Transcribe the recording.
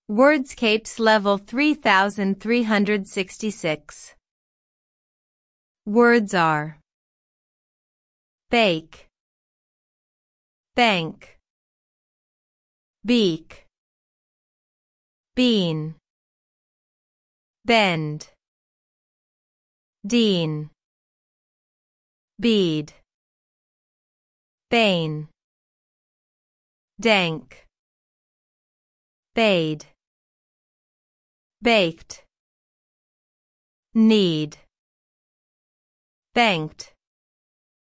Wordscapes Level 3366. Words are bake, bank, beak, bean, bend, dean, bead, bane, dank, bade, baked, need, banked,